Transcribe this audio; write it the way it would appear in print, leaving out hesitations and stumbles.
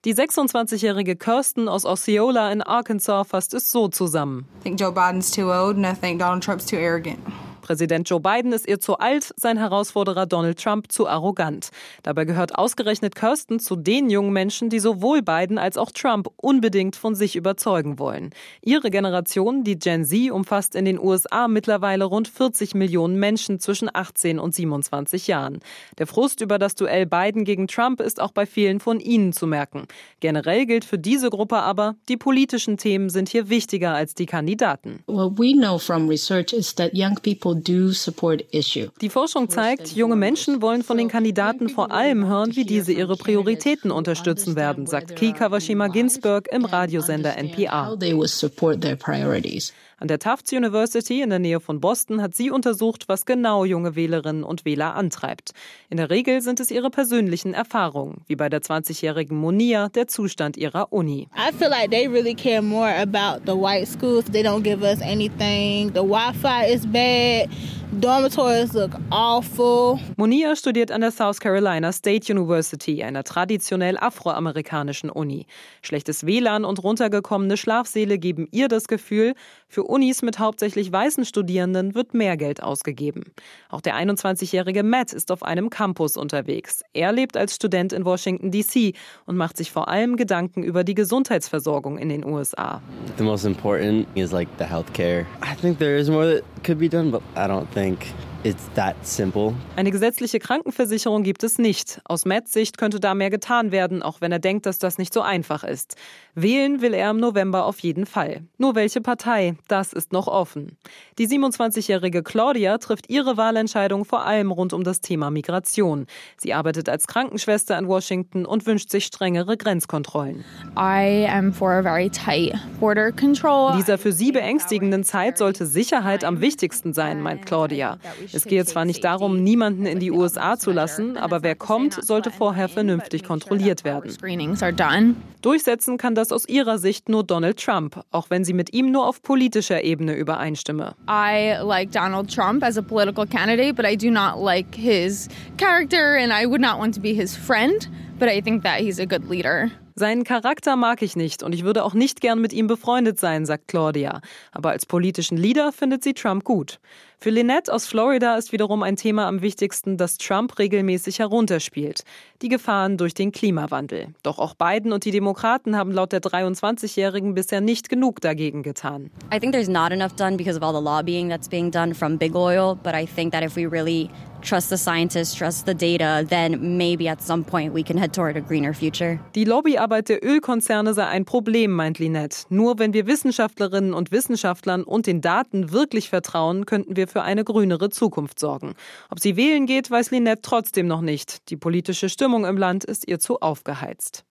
Die 26-jährige Kirsten aus Osceola in Arkansas fasst es so zusammen. I think Joe Biden's too old and I think Donald Trump's too arrogant. Präsident Joe Biden ist ihr zu alt, sein Herausforderer Donald Trump zu arrogant. Dabei gehört ausgerechnet Kirsten zu den jungen Menschen, die sowohl Biden als auch Trump unbedingt von sich überzeugen wollen. Ihre Generation, die Gen Z, umfasst in den USA mittlerweile rund 40 Millionen Menschen zwischen 18 und 27 Jahren. Der Frust über das Duell Biden gegen Trump ist auch bei vielen von ihnen zu merken. Generell gilt für diese Gruppe aber, die politischen Themen sind hier wichtiger als die Kandidaten. What we know from research is that young people do support issue. Die Forschung zeigt, junge Menschen wollen von den Kandidaten vor allem hören, wie diese ihre Prioritäten unterstützen werden, sagt Key Kawashima Ginsburg im Radiosender NPR. An der Tufts University in der Nähe von Boston hat sie untersucht, was genau junge Wählerinnen und Wähler antreibt. In der Regel sind es ihre persönlichen Erfahrungen, wie bei der 20-jährigen Monia, der Zustand ihrer Uni. I feel like they really care more about the white schools. They don't give us anything. The Wi-Fi is bad. Dormitories look awful. Monia studiert an der South Carolina State University, einer traditionell afroamerikanischen Uni. Schlechtes WLAN und runtergekommene Schlafsäle geben ihr das Gefühl, für Unis mit hauptsächlich weißen Studierenden wird mehr Geld ausgegeben. Auch der 21-jährige Matt ist auf einem Campus unterwegs. Er lebt als Student in Washington, D.C. und macht sich vor allem Gedanken über die Gesundheitsversorgung in den USA. The most important is like the healthcare. I think there is more that could be done, but I don't think it's that simple. Eine gesetzliche Krankenversicherung gibt es nicht. Aus Matts Sicht könnte da mehr getan werden, auch wenn er denkt, dass das nicht so einfach ist. Wählen will er im November auf jeden Fall. Nur welche Partei, das ist noch offen. Die 27-jährige Claudia trifft ihre Wahlentscheidung vor allem rund um das Thema Migration. Sie arbeitet als Krankenschwester in Washington und wünscht sich strengere Grenzkontrollen. I am for a very tight border control. In dieser für sie beängstigenden Zeit sollte Sicherheit am wichtigsten sein, meint Claudia. Es gehe zwar nicht darum, niemanden in die USA zu lassen, aber wer kommt, sollte vorher vernünftig kontrolliert werden. Durchsetzen kann das aus ihrer Sicht nur Donald Trump, auch wenn sie mit ihm nur auf politischer Ebene übereinstimme. I like Donald Trump as a political candidate, but I do not like his character and I would not want to be his friend, but I think that he's a good leader. Seinen Charakter mag ich nicht und ich würde auch nicht gern mit ihm befreundet sein, sagt Claudia. Aber als politischen Leader findet sie Trump gut. Für Lynette aus Florida ist wiederum ein Thema am wichtigsten, das Trump regelmäßig herunterspielt: die Gefahren durch den Klimawandel. Doch auch Biden und die Demokraten haben laut der 23-Jährigen bisher nicht genug dagegen getan. I think there's not enough done because of all the lobbying that's being done from big oil, but I think that if we really trust the scientists, trust the data, then maybe at some point we can head toward a greener future. Die Lobbyarbeit der Ölkonzerne sei ein Problem, meint Lynette. Nur wenn wir Wissenschaftlerinnen und Wissenschaftlern und den Daten wirklich vertrauen, könnten wir für eine grünere Zukunft sorgen. Ob sie wählen geht, weiß Lynette trotzdem noch nicht. Die politische Stimmung im Land ist ihr zu aufgeheizt.